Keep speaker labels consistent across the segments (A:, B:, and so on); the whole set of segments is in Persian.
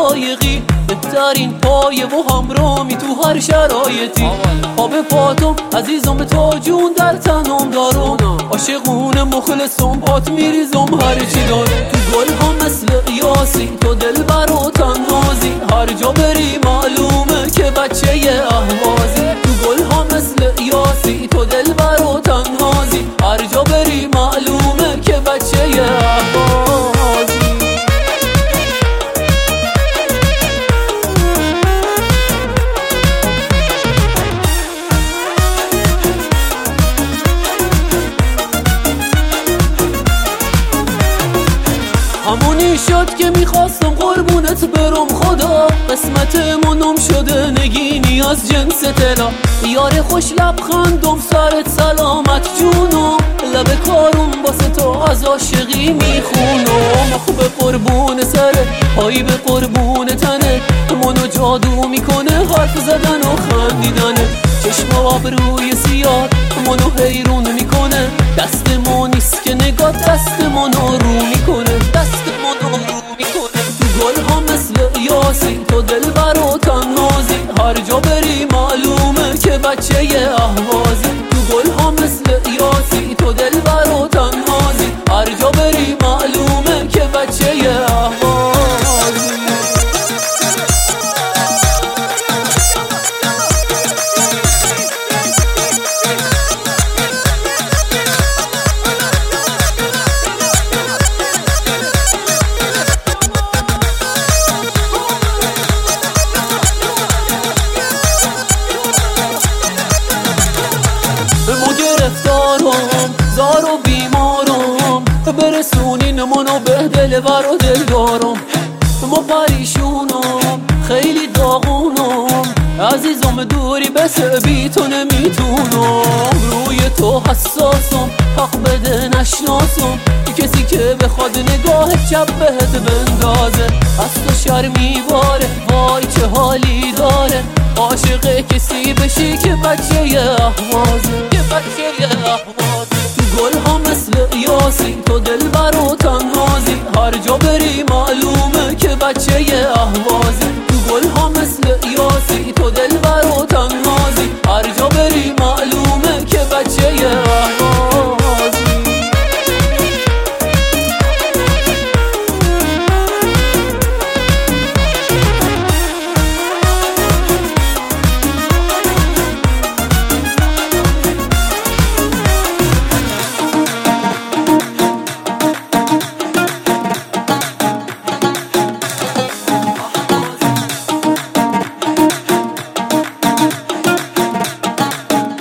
A: علایقی، بهترین پایه و همرامی تو هر شرایطی. خواب پاتم عزیزم تا جون در تنم دارم، عاشقونه مخلصم پات میریزم هرچی دارم. تو گل ها مثل یاسی تو دلبر و تنهازی، هر جا بری معلومه که بچه اهوازی. تو گل ها مثل یاسی تو دلبر و تنهازی، هر جا بری معلومه که بچه اهوازی. همونی شد که میخواستم قربونت برم خدا، قسمت منم شده نگینی از جنس طلا. یار خوش لبخندم سرت سلامت جونم، لب کارم واسه تو از عاشقی میخونم. آخ به قربون سرت پایی به قربون تنت، منو جادو میکنه حرف زدن و خندیدنه. چشم و ابروی سیاه منو حیرون میکنه، دست ما نیست که نگاه دست منو رو میکنه، دست منو رو میکنه. تو گل ها مثل یاسی تو دلبر و تنهازی، هر جا بری معلومه که بچه اهوازی. تو گل ها مثل یاسی تو دلبر و تنهازی، هر جا بری معلومه که بچه اهوازی. زار و بیمارم برسونین منو به دل بر و دل دارم. ما پریشونم خیلی داغونم، عزیزم دوری بس بی تو نمیتونم. روی تو حساسم حق بده نشناسم، کسی که بخواد نگاه چپ بهت بندازه. از تو شرمی باره وای چه حالی داره، عاشق کسی بشی که بچه اهوازه، که بچه اهوازه. تو گل ها مثل یاسی تو دلبر و تنهازی، هر جا بری معلومه که بچه اهوازه. تو گل ها مثل یاسی تو دلبر و تنهازی، هر جا بری معلومه که بچه اهوازی.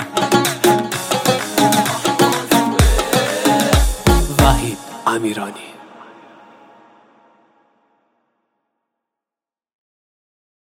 B: امیرانی.